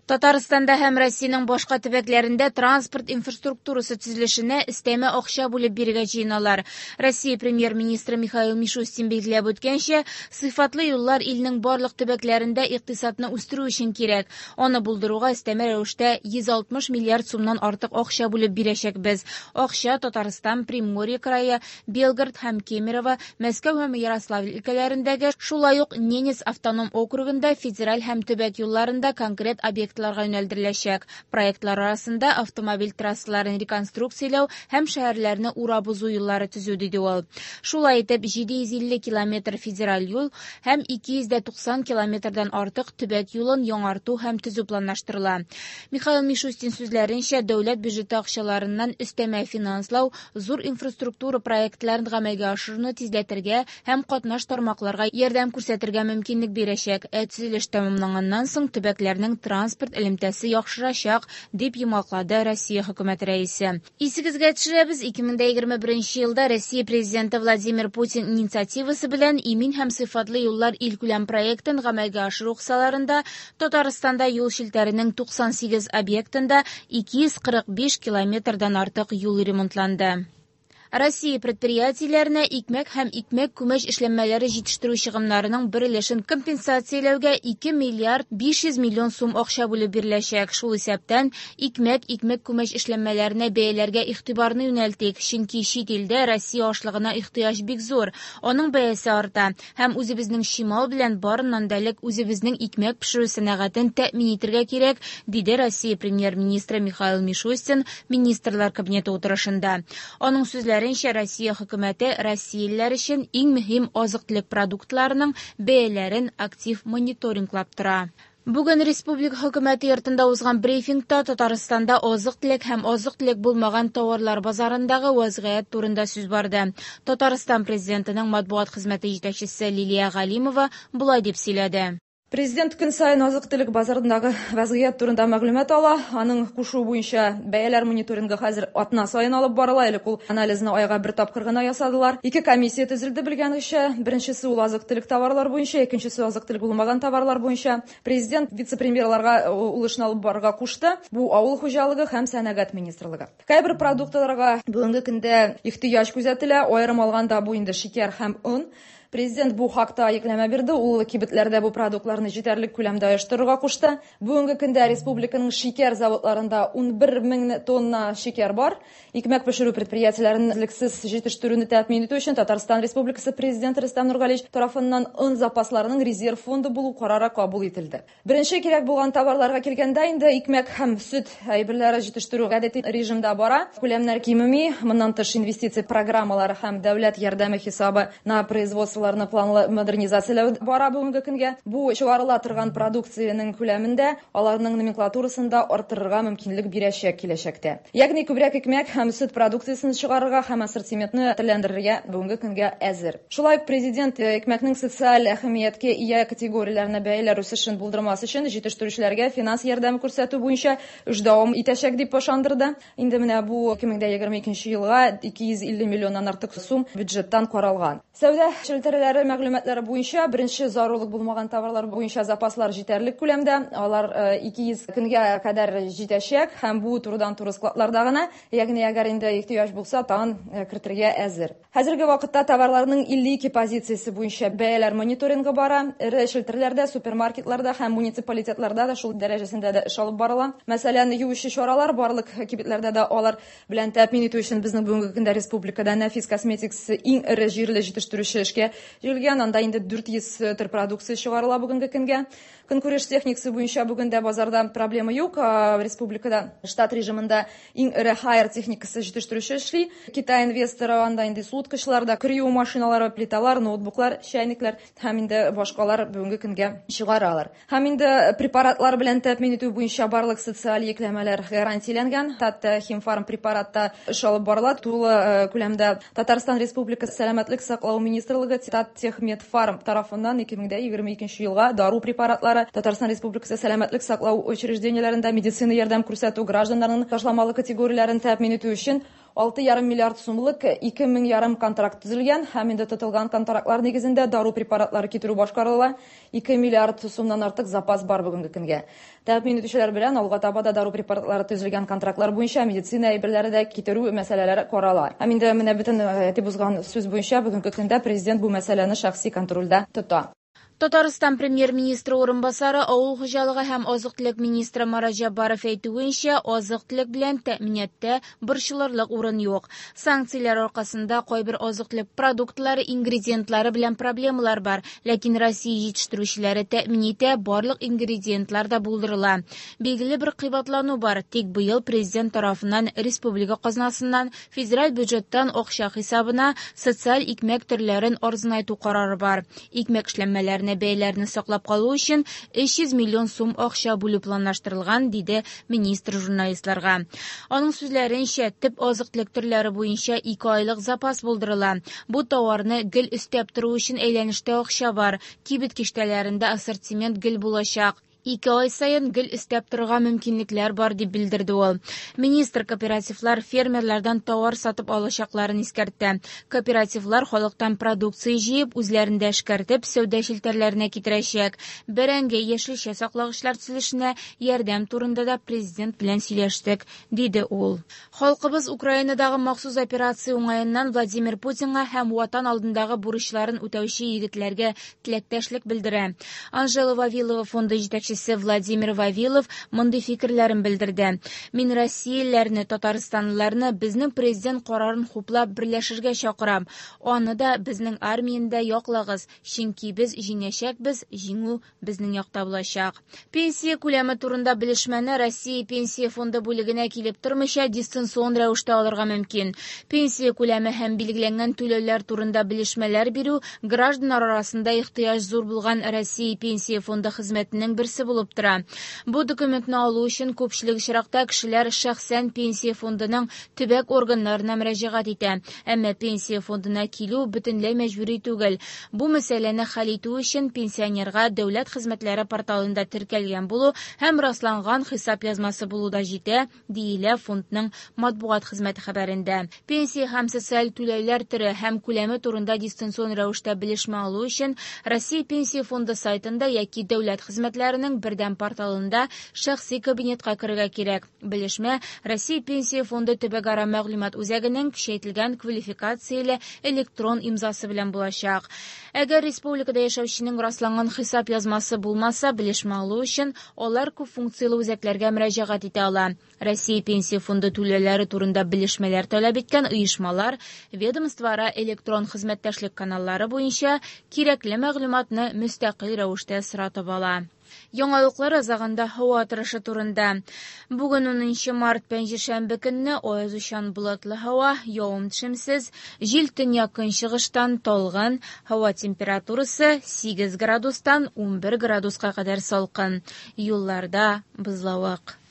Татарстанда һәм Россиянең башка төбәкләрендә транспорт инфраструктурасы төзелешенә өстәмә акча бүлеп бирергә җыеналар. Россия премьер-министры Михаил Мишустин билгеләп үткәнчә, сыйфатлы юллар илнең барлык төбәкләрендә икътисадны үстерү өчен кирәк. Аны булдыруга өстәмә рәвештә 160 миллиард сумнан артык акча бүлеп бирәчәкбез. Акча Татарстан, Приморье крае, Белгород һәм Кемерово, Мәскәү һәм Ярославль өлкәләрендәге, шулай ук Ненец автоном округында федераль һәм төбәк юлларында конкрет объектларга юнәлдереләчәк. Проектлар арасында автомобиль трассаларын реконструкцияләү һәм шәһәрләрне урап узу юллары төзү, диде ул. Шулай итеп, 750 километр федераль юл һәм 290 километрдан артык төбәк юлын яңарту һәм төзү планлаштырыла. Михаил Мишустин сүзләренчә, дәүләт бюджеты акчаларыннан өстәмә финанслау зур инфраструктура проектларын гамәлгә ашыруны тизләтергә һәм катнаш тармакларга ярдәм күрсәтергә мөмкинлек бирәчәк. Төзелеш тәмамланганнан соң төбәкләрнең транспорт элемтәсе яхшырачак, дип йомгаклады Россия хөкүмәт рәисе. Исегезгә төшерәбез, 2021 елда Россия президенты Владимир Путин инициативасы белән имин һәм сыйфатлы юллар илкүләм проектын гамәлгә ашыру кысаларында Татарстанда юл челтәренең 98 объектында 245 километрдан артык юл ремонтланды. Россия предприятиеләренә икмәк һәм икмәк-күмәч эшләнмәләре җитештерү чыгымнарының бер өлешен компенсацияләүгә 2 миллиард 500 миллион сум акча бүлеп биреләчәк. Шул исәптән икмәк-күмәч эшләнмәләренә бәяләргә игътибарны юнәлтик, чөнки чит илдә Россия ашлыгына ихтыяҗ бик зур. Аның бәясе арта һәм үзебезнең чимал белән барыннан да элек үзебезнең икмәк пешерү сәнәгатен тәэмин итәргә кирәк, диде Россия премьер-министры Михаил Мишустин министрлар кабинеты утырышында. Аның сүзләре Россия хөкүмәте россиялеләр өчен иң мөһим азык-төлек продуктларының бәяләрен актив мониторинглап тора. Бүген республика хөкүмәте йортында узган брифингта Татарстанда азык-төлек һәм азык-төлек булмаган товарлар базарындагы вазгыять турында сүз барды. Татарстан президентының матбугат хезмәте җитәкчесе Лилия Галимова булай дип сөйләде. Президент көн сайын азык-төлек базарындагы вазгыять турында мәгълүмат ала. Аның кушу буенча бәяләр мониторингы хәзер атна сайын алып барыла. Элек ул анализны айга бер тапкыр гына ясадылар. 2 комиссия төзелде белгәнегезчә. Беренчесе ул азык-төлек товарлар буенча, икенчесе азык-төлек булмаган товарлар буенча. Президент вице-премьерларга ул эшне алып барырга кушты. Бу авыл хуҗалыгы һәм сәнәгать министрлыгы. Кайбер продуктларга бүгенге көндә ихтыяҗ күзәтелә. Аерым алганда бу инде шикәр һәм он. Президент бу хакта йөкләмә бирде. Ул кибетләрдә бу продуктларны җитәрлек күләмдә оештырырга кушты. Бүгенге көндә республиканың шикәр заводларында 11 мең тонна шикәр бар. Икмәк пешерү предприятиеләрен лексез җитештерүне тәэмин итү өчен Татарстан Республикасы президенты Рөстәм Нургалиевич тарафыннан он запасларының резерв фонды булу карары кабул ителде. Беренче кирәк булган товарларга килгәндә инде икмәк һәм сөт әйберләре җитештерү гадәти режимда бара. Күләмнәр кимеми, моннан тыш инвестиция программалары һәм дәүләт ярдәме хисабы на производство планлы модернизацияләү бара бүгенге көнгә. Бу чыгарыла торган продукциянең күләмендә аларның номенклатурасында артырырга мөмкинлек бирәчәк киләчәктә. Ягъни күбрәк икмәк һәм сөт продукциясын чыгарырга һәм ассортиментны төрләндерергә бүгенге көнгә әзер. Шулай ук президент икмәкнең социаль әһәмияткә ия категорияләренә бәяләр үсешен булдырмас өчен җитештерүчеләргә финанс ярдәм күрсәтү буенча эш дәвам итәчәк дип ышандырды. Инде менә бу 2022 елга 250 миллионнан артык сум бюджеттан каралган. Сәүдә челтәреләре мәгълүматлары буенча беренче зарарлык булмаган товарлар буенча запаслар җитәрлек күләмдә. Алар 200 көнгә кадәр җитәчәк һәм бу турыдан-туры складларда гына, ягъни әгәр инде ихтыяҗ булса, тагын кертергә әзер. Хәзерге вакытта товарларның 52 позициясе буенча бәяләр мониторингы бара. Ире челтәрләрдә, супермаркетларда һәм муниципалитетларда да шул дәрәҗәсендә дә эш алып барыла. Мәсәлән, юучы чаралар барлык кибетләрдә дә алар белән тәэмин итү өчен безнең бүгенге көндә республикада Нәфис Косметикс иң ире җирле җитештерүче эшкә җигелгән. Анда инде 400 төр продукция чыгарыла бүгенге көнгә. Көнкүреш техникасы буенча бүгендә базарда проблема юк. Республикада штат режимында иң ире хайр техникасы җитештерүче эшли. Китай инвесторы анда инде суыткычларда кырыю машиналары, плиталар, ноутбуклар, чайниклар һәм инде башкалар бүгенге көнгә чыгаралар. Һәм инде препаратлар белән тәэмин итү буенча барлык социаль йөкләмәләр гарантияләнгән. Татта Химфарм препаратта эш алып барыла. Тулы күләмдә Татарстан Республикасы сәламәтлек саклау министрлыгы Татмедфарм тарафыннан 2022 елга дару препаратлары Татарстан Республикасы сәламәтлек саклау учреждениеләрендә медицина ярдәм күрсәтү гражданнарның ташламалы категорияләрен тәэмин итү өчен 6,5 миллиард сумлык 2,5 мең контракт төзелгән һәм инде тотылган контрактлар нигезендә дару препаратлары китерү башкарыла. 2 миллиард сумнан артык запас бар бүгенге көнгә. Тәэмин итүчеләр белән алга таба да дару препаратлары төзелгән контрактлар буенча медицина әйберләре дә китерү мәсьәләләре карала. Һәм инде менә бөтен әйтеп узган сүз буенча бүгенге көндә президент бу мәсьәләне шәхси контрольдә тота. Татарстан премьер-министры орынбасары авыл хуҗалыгы һәм азык-төлек министры Марат Җаббаров әйтүенчә, азык-төлек белән тәэминатта борчылырлык урын юк. Санкцияләр аркасында кайбер азык-төлек продуктлары ингредиентлары белән проблемалар бар, ләкин Россия җитештерүчеләре тәэмин итә, барлык ингредиентлар да булдырыла. Билгеле бер кыйбатлану бар. Тик быел президент тарафыннан республика казнасыннан федераль бюджеттан акча хисабына социаль икмәк төрләрен арзынайту карары бар. Икмәк эшләнмәләренә бәяләрне саклап калу өчен 300 миллион сум акча бүлү планлаштырылган, диде министр журналистларга. Аның сүзләренчә, төп азык-төлек төрләре буенча 2 айлык запас булдырыла. Бу товарны гел өстәп тору өчен әйләнештә акча бар. Кибет киштәләрендә ассортимент гел булачак. 2 ай сайын гел өстәп торырга мөмкинлекләр бар, дип белдерде ул. Министр кооперативлар фермерлардан товар сатып алачакларын искәртте. Кооперативлар халыктан продукция җыеп, үзләрендә эшкәртеп, сәүдә челтәрләренә китерәчәк. Бәрәңге яшелчә саклагычлар төзелешенә ярдәм турында да президент белән сөйләштек, диде ул. Халкыбыз Украинадагы махсус операция уңаеннан Владимир Путинга һәм ватан алдындагы бурычларын үтәүче егетләргә теләктәшлек белдерә. Анжела Вавилова фонды җитәкчесе Владимир Вавилов мондый фикерләрен белдерде. Мин россиялеләрне, татарстанлыларны безнең президент карарын хуплап берләшергә чакырам. Аны да безнең армиядә яклагыз, чөнки без җиңәчәкбез, җиңү безнең якта булачак. Пенсия күләме турында белешмәне Россия пенсия фонды бүлегенә килеп тормыйча дистанцион рәвештә алырга мөмкин. Пенсия күләме һәм билгеләнгән түләүләр турында белешмәләр бирү гражданнар арасында ихтыяҗ зур булган Россия пенсия фонды хезмәтенең берсе булып тора. Бу документны алу өчен күпчелек очракта кешеләр шәхсән пенсия фондының төбәк органнарына мөрәҗәгать итә. Әмма пенсия фондына килү бөтенләй мәҗбүри түгел. Бу мәсьәләне хәл итү өчен пенсионерга дәүләт хезмәтләре порталында теркәлгән булу һәм расланган хисап язмасы булу да җитә, диелә фондның матбугат хезмәте хәбәрендә. Пенсия һәм социаль түләүләр төре һәм күләме турында дистанцион рәвештә белешмә алу өчен Россия пенсия фонды сайтында яки дәүләт хезмәтләренең бердәм порталында шәхси кабинетка керергә кирәк. Белешмә Россия пенсия фонды төбәкара мәгълүмат үзәгенең кичәйтелгән квалификацияле электрон имзасы белән булачак. Әгәр республикада яшәүченең расланган хисап язмасы булмаса, белешмә алу өчен алар күп функциялы үзәкләргә мөрәҗәгать итә ала. Россия пенсия фонды түләүләре турында белешмәләр таләп иткән оешмалар ведомствора электрон хезмәттәшлек каналлары буенча кирәкле мәгълүматны мөстәкыйль рәвештә соратып ала. Яңалыклар азагында һава торышы турында. Бүген 10 март пәнҗешәмбе көнне аязучан булатлы һава, явым-төшемсез, җил төньяк-көнчыгыштан талгын, һава температурасы 8 градустан 11 градуска кадәр салкын. Юлларда бозлавык.